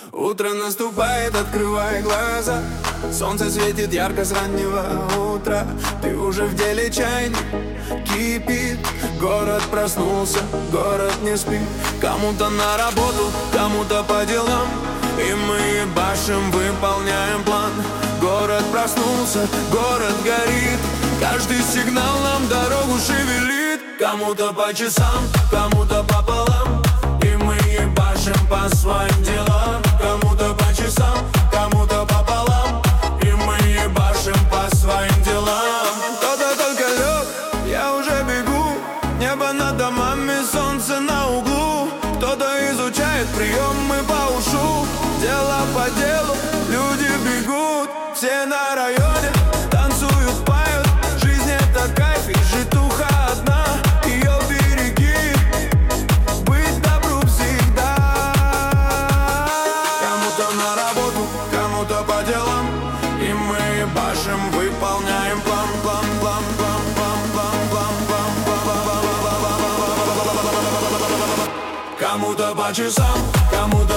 Утро наступает, открывай глаза. Солнце светит ярко с раннего утра. Ты уже в деле, чайник кипит. Город проснулся, город не спит. Кому-то на работу, кому-то по делам, и мы ебашим, выполняем план. Город проснулся, город горит. Каждый сигнал нам дорогу шевелит. Кому-то по часам, кому-то пополам, и мы ебашим по своим делам. Кому-то по часам, кому-то пополам, и мы ебашим по своим делам. Кто-то только лег, я уже бегу. Небо над домами, солнце на углу. Кто-то изучает приемы по ушу. Дело по делу, люди бегут. Все на районе танцуют, поют. Жизнь это кайф, и житуха одна. Ее береги, быть добру всегда. Кому-то на работу, кому-то по делам, и мы ебашим, выполняем план, план, план, план, план, план, план, план, план, план. Кому-то по часам, кому-то